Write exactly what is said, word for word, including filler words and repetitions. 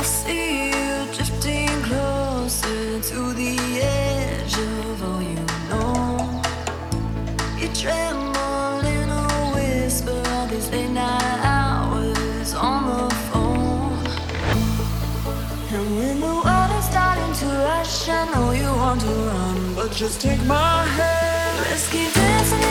I see you drifting closer to the edge of all you know. You tremble in a whisper all these late night hours on the phone. And when the water's starting to rush, I know you want to run, but just take my hand. Let's keep dancing